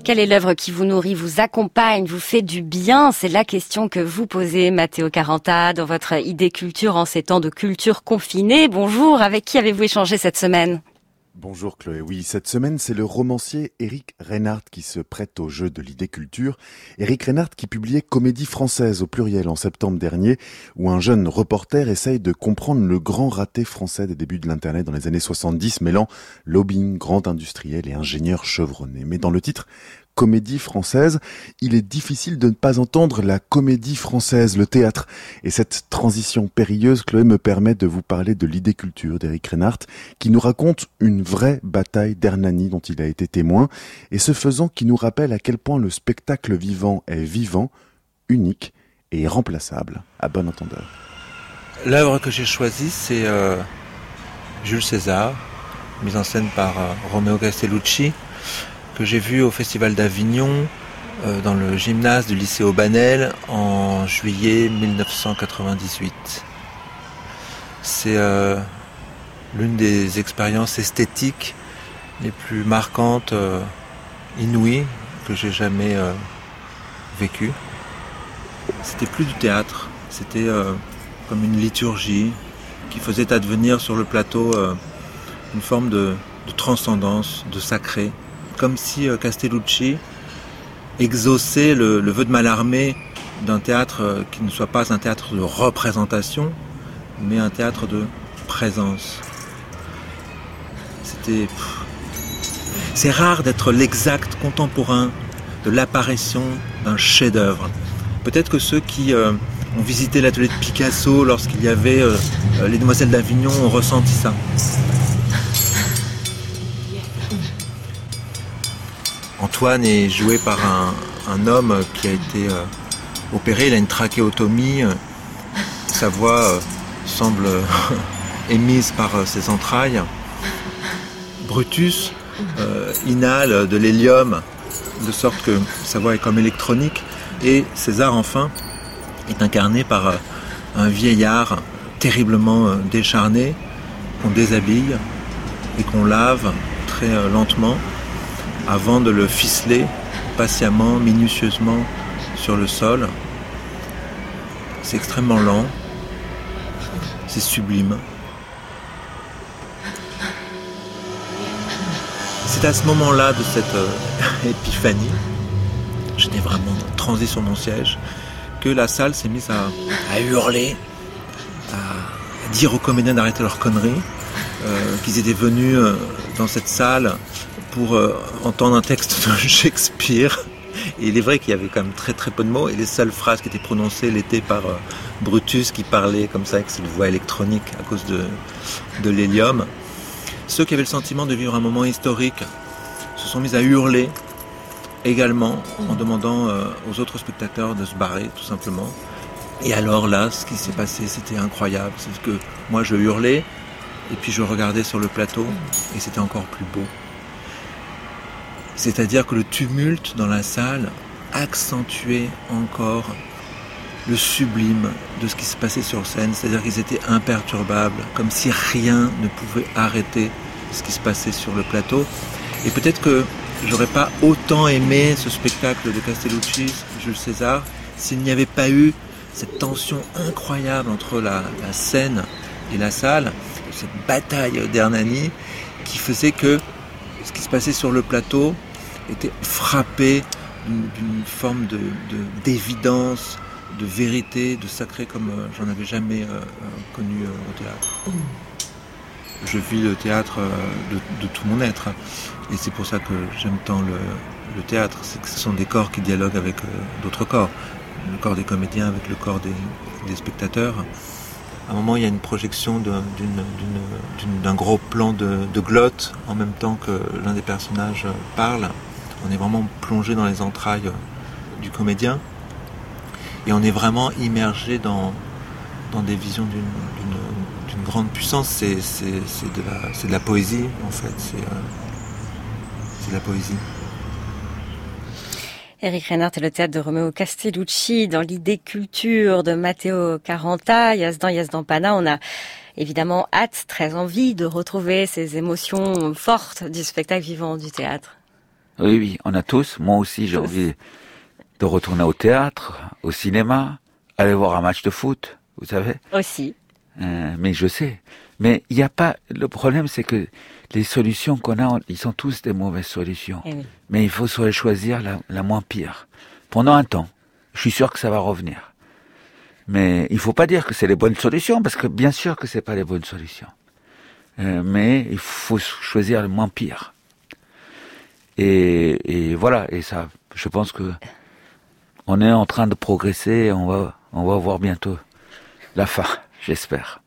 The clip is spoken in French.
Quelle est l'œuvre qui vous nourrit, vous accompagne, vous fait du bien? C'est la question que vous posez, Matteo Caranta, dans votre Idée Culture en ces temps de culture confinée. Bonjour, avec qui avez-vous échangé cette semaine? Bonjour Chloé, oui, cette semaine c'est le romancier Éric Reinhardt qui se prête au jeu de l'idée culture. Éric Reinhardt qui publiait Comédie française au pluriel en septembre dernier, où un jeune reporter essaye de comprendre le grand raté français des débuts de l'internet dans les années 70, mêlant lobbying, grand industriel et ingénieur chevronné. Mais dans le titre Comédie française, il est difficile de ne pas entendre la comédie française, le théâtre. Et cette transition périlleuse, Chloé, me permet de vous parler de l'idée culture d'Éric Reinhardt, qui nous raconte une vraie bataille d'Hernani dont il a été témoin, et ce faisant qui nous rappelle à quel point le spectacle vivant est vivant, unique et irremplaçable, à bon entendeur. L'œuvre que j'ai choisie, c'est Jules César, mise en scène par Romeo Castellucci, que j'ai vu au Festival d'Avignon, dans le gymnase du lycée Aubanel, en juillet 1998. C'est l'une des expériences esthétiques les plus marquantes, inouïes, que j'ai jamais vécues. C'était plus du théâtre, c'était comme une liturgie qui faisait advenir sur le plateau une forme de transcendance, de sacré. Comme si Castellucci exauçait le vœu de Mallarmé d'un théâtre qui ne soit pas un théâtre de représentation, mais un théâtre de présence. C'est rare d'être l'exact contemporain de l'apparition d'un chef-d'œuvre. Peut-être que ceux qui ont visité l'atelier de Picasso lorsqu'il y avait les Demoiselles d'Avignon ont ressenti ça. Antoine est joué par un homme qui a été opéré, il a une trachéotomie, sa voix semble émise par ses entrailles. Brutus inhale de l'hélium, de sorte que sa voix est comme électronique, et César enfin est incarné par un vieillard terriblement décharné, qu'on déshabille et qu'on lave très lentement, avant de le ficeler patiemment, minutieusement sur le sol. C'est extrêmement lent, c'est sublime. C'est à ce moment-là de cette épiphanie, j'étais vraiment transi sur mon siège, que la salle s'est mise à hurler, à dire aux comédiens d'arrêter leurs conneries, qu'ils étaient venus dans cette salle pour entendre un texte de Shakespeare. Et il est vrai qu'il y avait quand même très très peu de mots, et les seules phrases qui étaient prononcées l'étaient par Brutus, qui parlait comme ça avec cette voix électronique à cause de l'hélium. Ceux qui avaient le sentiment de vivre un moment historique se sont mis à hurler également, en demandant aux autres spectateurs de se barrer tout simplement. Et alors là, ce qui s'est passé, c'était incroyable. C'est que moi je hurlais, et puis je regardais sur le plateau, et c'était encore plus beau. C'est-à-dire que le tumulte dans la salle accentuait encore le sublime de ce qui se passait sur scène. C'est-à-dire qu'ils étaient imperturbables, comme si rien ne pouvait arrêter ce qui se passait sur le plateau. Et peut-être que j'aurais pas autant aimé ce spectacle de Castellucci, Jules César, s'il n'y avait pas eu cette tension incroyable entre la scène et la salle, cette bataille d'Hernani qui faisait que ce qui se passait sur le plateau était frappé d'une forme d'évidence, de vérité, de sacré comme j'en avais jamais connu au théâtre. Je vis le théâtre de tout mon être, et c'est pour ça que j'aime tant le théâtre. C'est que ce sont des corps qui dialoguent avec d'autres corps, le corps des comédiens avec le corps des spectateurs. À un moment, il y a une projection d'un gros plan de glotte en même temps que l'un des personnages parle. On est vraiment plongé dans les entrailles du comédien, et on est vraiment immergé dans des visions d'une grande puissance. C'est de la poésie en fait, c'est de la poésie. Éric Reinhardt et le théâtre de Romeo Castellucci dans l'idée culture de Matteo Caranta, Yazdan Pana. On a évidemment très envie de retrouver ces émotions fortes du spectacle vivant du théâtre. Oui, oui, on a tous. Moi aussi, j'ai envie de retourner au théâtre, au cinéma, aller voir un match de foot, vous savez. Aussi. Mais je sais. Mais il n'y a pas... Le problème, c'est que les solutions qu'on a, ils sont tous des mauvaises solutions. Oui. Mais il faut choisir la moins pire. Pendant un temps. Je suis sûr que ça va revenir. Mais il faut pas dire que c'est les bonnes solutions, parce que bien sûr que c'est pas les bonnes solutions. Mais il faut choisir le moins pire. Et voilà. Et ça, je pense que on est en train de progresser. On va voir bientôt la fin, j'espère.